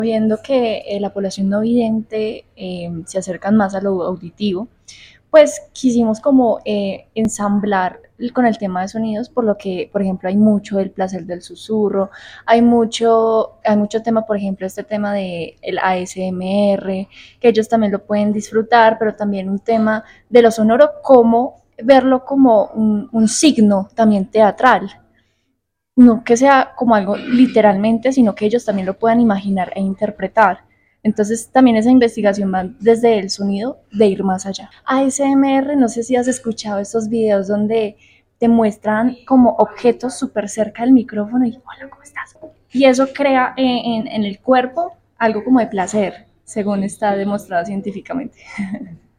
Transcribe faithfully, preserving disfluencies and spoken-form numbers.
Viendo que eh, la población no vidente eh, se acercan más a lo auditivo, pues quisimos como eh, ensamblar con el tema de sonidos, por lo que, por ejemplo, hay mucho del placer del susurro, hay mucho, hay mucho tema, por ejemplo, este tema de el A S M R, que ellos también lo pueden disfrutar, pero también un tema de lo sonoro, como verlo como un, un signo también teatral, no que sea como algo literalmente, sino que ellos también lo puedan imaginar e interpretar. Entonces también esa investigación va desde el sonido de ir más allá. A S M R, no sé si has escuchado esos videos donde te muestran como objetos súper cerca del micrófono y hola, ¿cómo estás? Y eso crea en, en, en el cuerpo algo como de placer, según está demostrado científicamente.